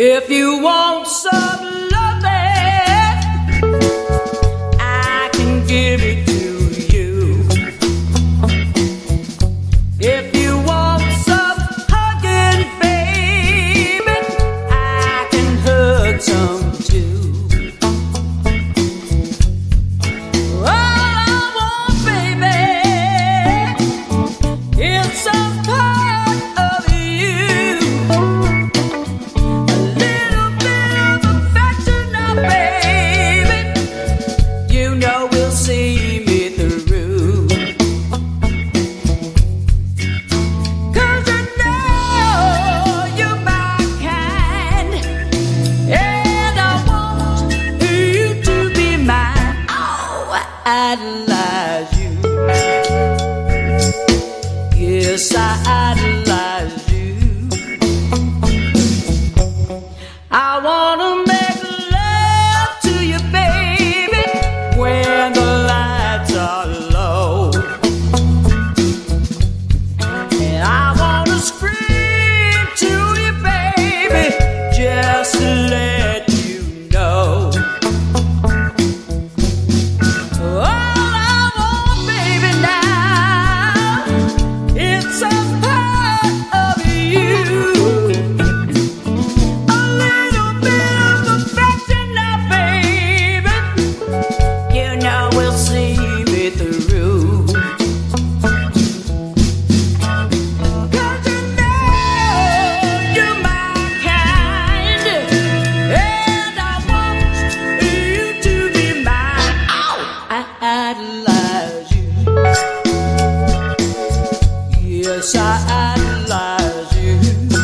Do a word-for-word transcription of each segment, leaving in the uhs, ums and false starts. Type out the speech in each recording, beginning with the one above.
If you want some loving, I can give it to you. If you want some hugging, baby, I can hug some too. All I want, baby, is some part of you. A little bit of affection now, baby. You know we'll see me through. 'Cause you know you're my kind, and I want you to be mine. Oh, I idolize you. Yes, I idolize you. I wanna make love to you, baby, when the lights are low. And I wanna scream to you, baby, just to let you know. All I want, baby, now is some part of you. A little bit of affection now, baby. You know we'll see me through. 'Cause you know you're my kind, and I want you to be mine. Oh, I idolize you. Yes, I idolize you.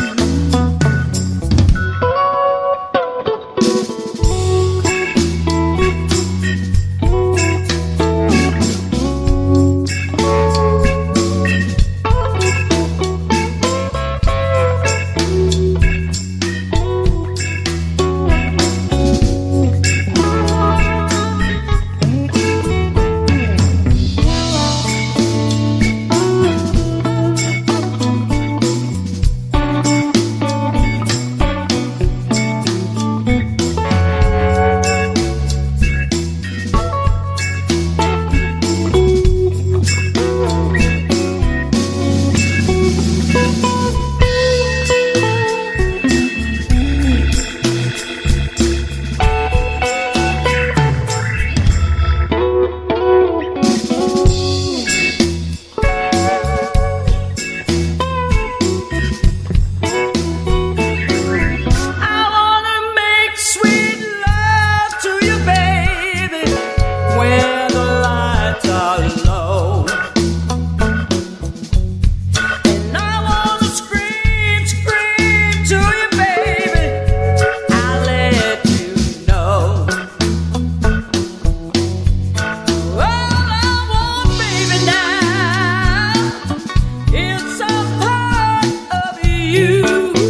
I wanna make sweet love to you, baby, when the lights are low. And I wanna scream, scream to you, baby, I'll let you know. All I want, baby, now is some part of you.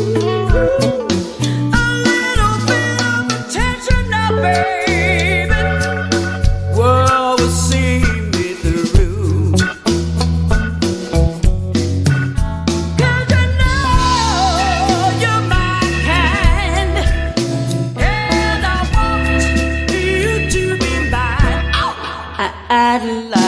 A little bit of attention now, baby. Well, will see me through. 'Cause you know you're my kind, and I want you to be mine. Oh, I idolize